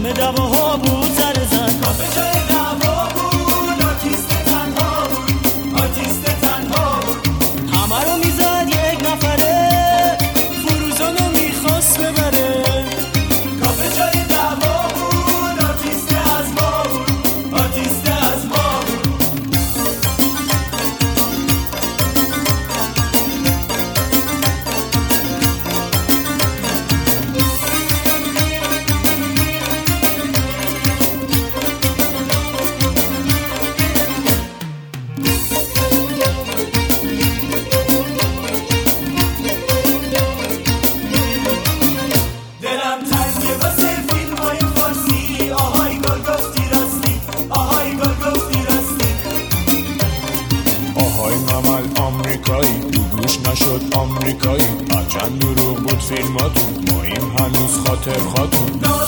کافه دواها بود زر زن، کافه جای دعوا بود، آرتیست تنها بود، آرتیست تنها بود. همه رو میزد یک نفره، فروزانو میخواست ببره. کافه جای دعوا بود، آرتیست از ما بود، آرتیست از ما بود. نشد آمریکایی، هرچند دروغ بود فیلماتون، ماییم هنوز خاطر خاتون.